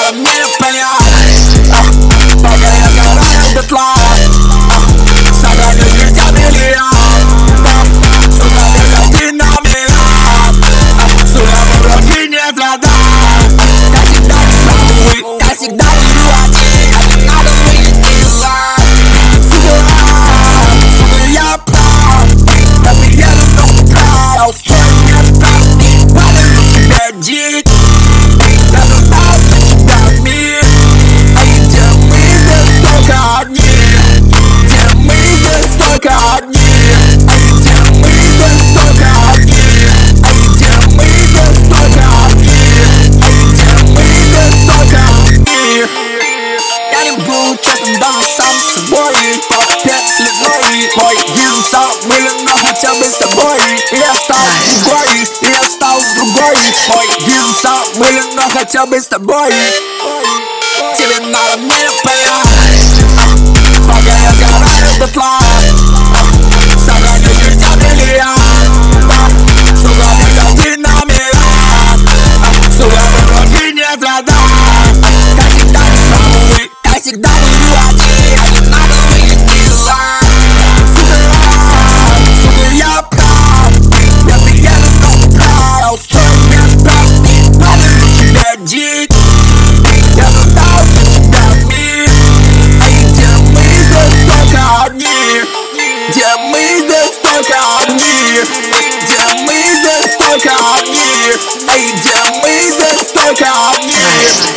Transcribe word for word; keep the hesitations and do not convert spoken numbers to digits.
надо мне понять, пока я сгораю дотла. Сохраню тебя миллион, сука, только ты на меня. Сука, враги нет врага. Я всегда не правый, я всегда буду один. А не надо быть дела. Сука, сука, я прав. Я приеду, но прав. Я устрою место, подарю тебе дик. Я задал для тебя мир. А где мы здесь только одни. Где мы здесь только одни. А где мы здесь только одни. А где мы здесь только одни. А где мы здесь только одни. Я не буду честным даже сам с собой. Пять слезой мой вижу сам мылен, но хотя бы с тобой. И я стал другой, и я стал другой. Мой вижу сам мылен, но хотя бы с тобой. Тебе надо мне понять, пока я сгораю дотла. Сохраню тебя миллион, сука, только ты на меня. Сука, враги нет врага. Я всегда не правый, я всегда буду один. А не надо быть дела. Сука, сука, я прав. Я приеду, но прав. Я устрою место, подарю тебе дик. Я задал для тебя мир. А где мы здесь только одни. Где мы здесь только одни. Где мы здесь только одни. А где мы здесь только одни.